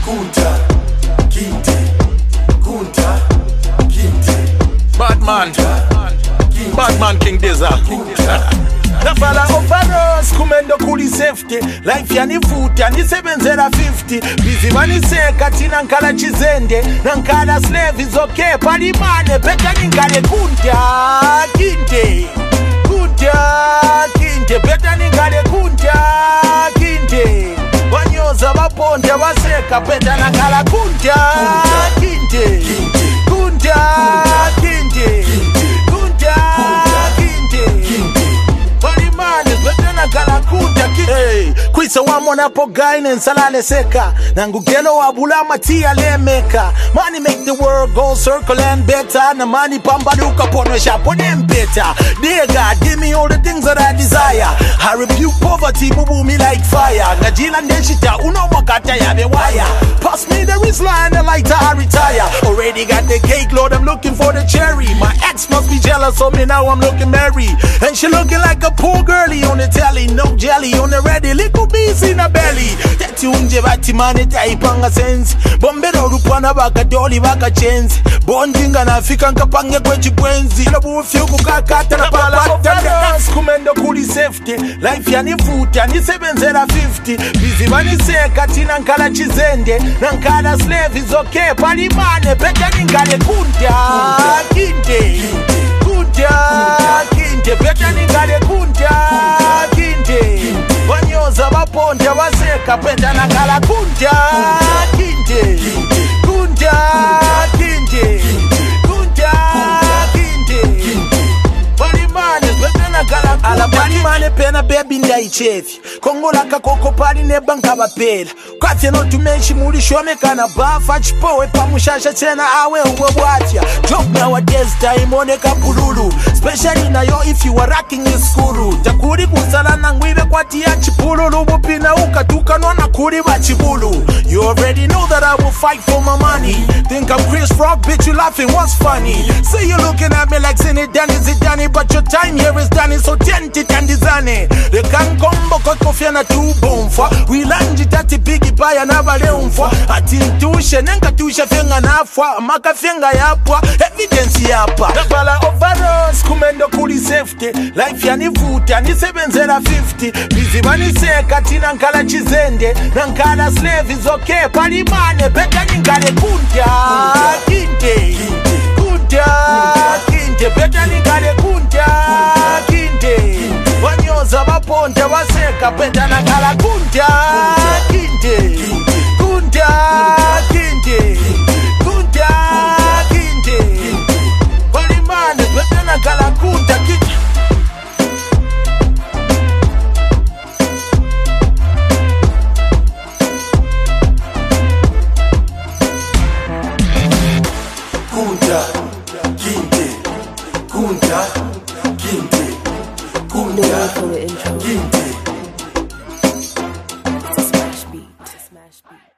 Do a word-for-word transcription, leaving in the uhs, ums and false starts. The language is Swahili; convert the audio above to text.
Kunta Kinte, Kunta Kinte. Batman, Batman King Deza. Na fala overalls kumendo kuli safety. Life yanivuta nisebenzela fifty. Busy vaniseka tina nkala chizende. Na nkala slave is okay palimane. Beta ningale Kunta Kinte, Kunta Kinte. Beta ningale Kunta Kinte. Wanyoza vaponde vaseka. Beta nangala Kunta Kinte, Kunta Kinte, Kunta Kinte. Palimane beta nangala Kunta Kinte. Hey, kwisa wamona po gaine nsalale seka. Nangugelo wabula matia lemeka. Money make the world go circle and better. Na money pambaluka pono shapo dem better. Dear God, give me all the things that I desire. I rebuke poverty, mubu me like fire. Najila neshita, uno wakata ya bewaya. Pass me the Rizla and the lighter, I retire. Already got the cake, Lord, I'm looking for the cherry. My ex must be jealous of me, now I'm looking merry. And she looking like a poor girlie on the telly. No jelly on the ready, little bees in her belly. Tati unje bati mane taipanga sense. Bombero rupana baka doli baka chance. Bondinga na fika nkapange kwechi kwenzi. Lobu ufyuku kakata na papata. Kumendo kuli safety. Life yanivuta nisebenzela fifty. Busy vaniseka tina nkala chizende. Na nkala slave is okay palimane. Beta ningale Kunta Kinte, Kunta Kinte. Beta ningale Kunta Kinte. Wanyoza vaponde vaseka. Beta nangala Kunta Kinte, Kunta Kinte, Kunta Kinte. Palimane beta nangala Kunta. Palimane pena baby ndaichefi. Kongola kakoko pali ne banka bapela. Kwatye no tumenshi muli shomeka na bafa chipowe pamushasha tena awe uwe bwatya. Job nowadays time oneka bululu. Especially na yo if you are rocking in school. Takuri kusala na ngwibe kwatia chipululu. Bupina ukatuka nwana kuri bachibulu. You already know that I will fight for my money. Think I'm Chris Rock, bitch, you laughing, what's funny? Say you looking at me like Zini Danny Zidane. But your time here is done, so tenti tandizane. They can combo kotkofia na tu bomfa. We lanji tati bigi baya na vale umfa. Ati ntushe, nenga tushe fenga nafwa. Maka fenga yapwa, evidence yapa. Napala overalls, kumendo kuli safety. Life yanivuta, nisebenzela fifty. Busy vaniseka tina nkala chizende. Na nkala slave is okay palimane. Beta ningale Kunta Kinte, Kunta Kinte. Beta ningale Kunta Kinte. Wanyoza vaponde vaseka. Beta nangala Kunta Kinte, Kunta Kinte, Kunta Kinte. Palimane beta nangala Kunta Kinte. Kunta Kinte, Kunta Kinte, Kunta Kinte. It's a smash beat. It's a smash beat.